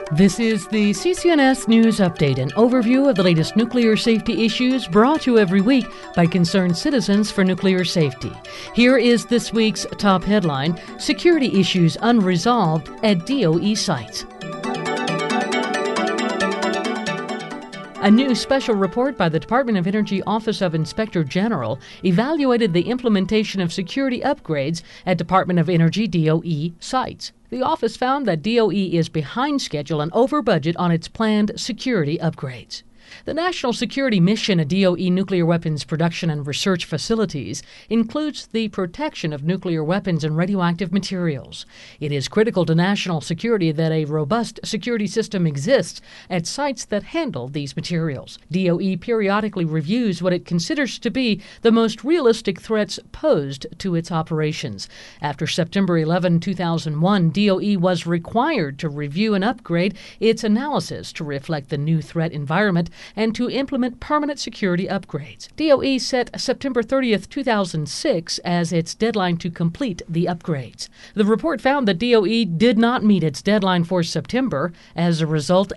This is the CCNS News Update, an overview of the latest nuclear safety issues brought to you every week by concerned citizens for nuclear safety. Here is this week's top headline: Security issues unresolved at DOE sites. A new special report by the Department of Energy Office of Inspector General evaluated the implementation of security upgrades at Department of Energy DOE sites. The office found that DOE is behind schedule and over budget on its planned security upgrades. The National Security Mission at DOE nuclear weapons production and research facilities includes the protection of nuclear weapons and radioactive materials. It is critical to national security that a robust security system exists at sites that handle these materials. DOE periodically reviews what it considers to be the most realistic threats posed to its operations. After September 11, 2001, DOE was required to review and upgrade its analysis to reflect the new threat environment and to implement permanent security upgrades. DOE set September 30th, 2006 as its deadline to complete the upgrades. The report found that DOE did not meet its deadline for September. As a result,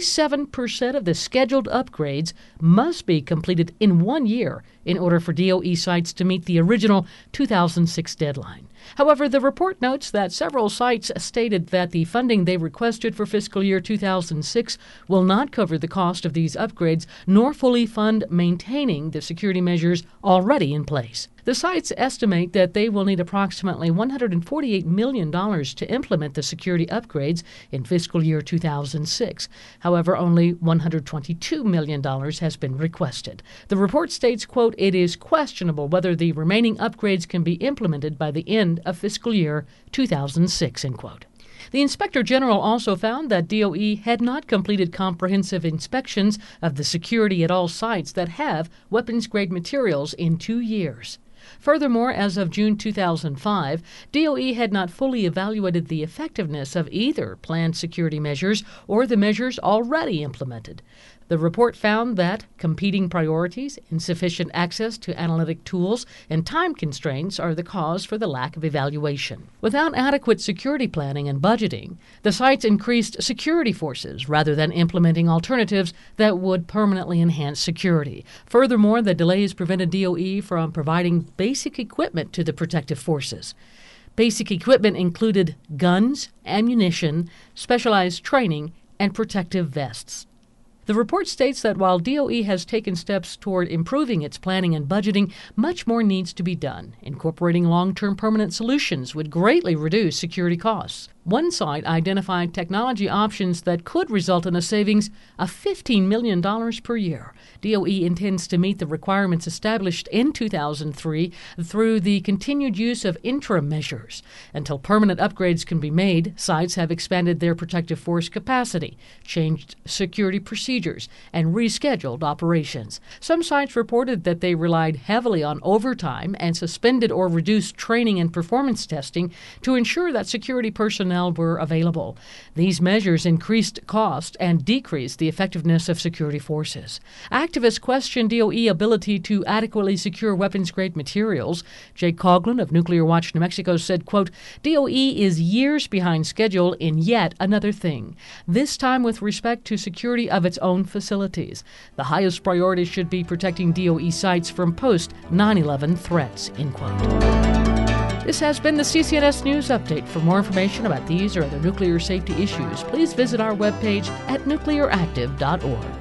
87% of the scheduled upgrades must be completed in 1 year in order for DOE sites to meet the original 2006 deadline. However, the report notes that several sites stated that the funding they requested for fiscal year 2006 will not cover the cost of these upgrades nor fully fund maintaining the security measures already in place. The sites estimate that they will need approximately $148 million to implement the security upgrades in fiscal year 2006. However, only $122 million has been requested. The report states, quote, "It is questionable whether the remaining upgrades can be implemented by the end of fiscal year 2006, end quote. The Inspector General also found that DOE had not completed comprehensive inspections of the security at all sites that have weapons-grade materials in 2 years. Furthermore, as of June 2005, DOE had not fully evaluated the effectiveness of either planned security measures or the measures already implemented. The report found that competing priorities, insufficient access to analytic tools, and time constraints are the cause for the lack of evaluation. Without adequate security planning and budgeting, the sites increased security forces rather than implementing alternatives that would permanently enhance security. Furthermore, the delays prevented DOE from providing basic equipment to the protective forces. Basic equipment included guns, ammunition, specialized training, and protective vests. The report states that while DOE has taken steps toward improving its planning and budgeting, much more needs to be done. Incorporating long-term permanent solutions would greatly reduce security costs. One site identified technology options that could result in a savings of $15 million per year. DOE intends to meet the requirements established in 2003 through the continued use of interim measures. Until permanent upgrades can be made, sites have expanded their protective force capacity, changed security procedures, and rescheduled operations. Some sites reported that they relied heavily on overtime and suspended or reduced training and performance testing to ensure that security personnel were available. These measures increased cost and decreased the effectiveness of security forces. Activists question DOE ability to adequately secure weapons-grade materials. Jake Coughlin of Nuclear Watch New Mexico said, quote, "DOE is years behind schedule in yet another thing, this time with respect to security of its own facilities. The highest priority should be protecting DOE sites from post-9/11 threats," end quote. This has been the CCNS News Update. For more information about these or other nuclear safety issues, please visit our webpage at nuclearactive.org.